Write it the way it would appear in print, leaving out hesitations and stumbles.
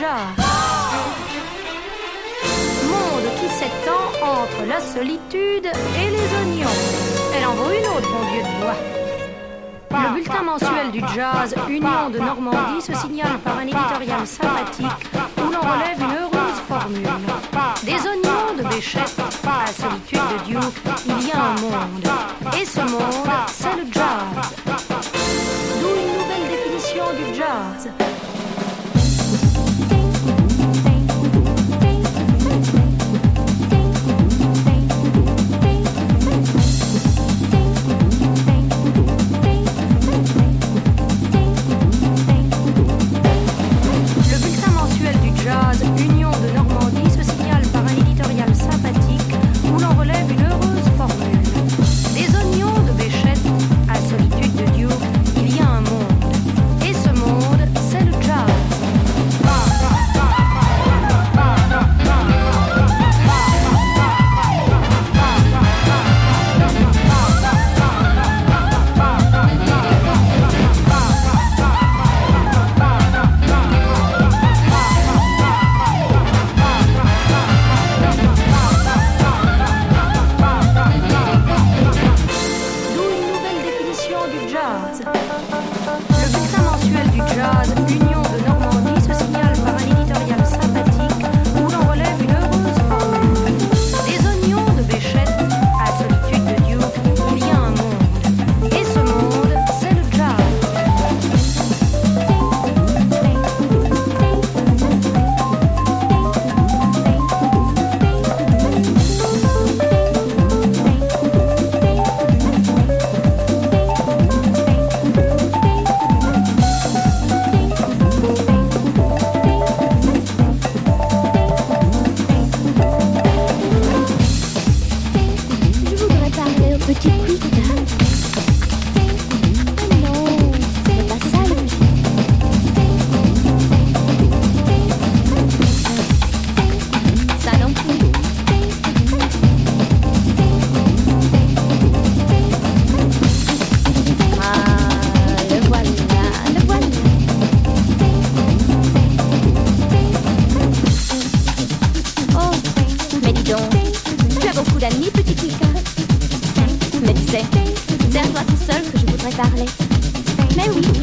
jazz. Monde qui s'étend entre la solitude et les oignons. Elle en vaut une autre, bon Dieu de bois. Le bulletin mensuel du jazz Union de Normandie se signale par un éditorial sympathique où l'on relève une heureuse formule. Des oignons de Béchette à la solitude de Duke, il y a un monde. Et ce monde, c'est le jazz. D'où une nouvelle définition du jazz. C'est à toi tout seul que je voudrais parler. Mais oui,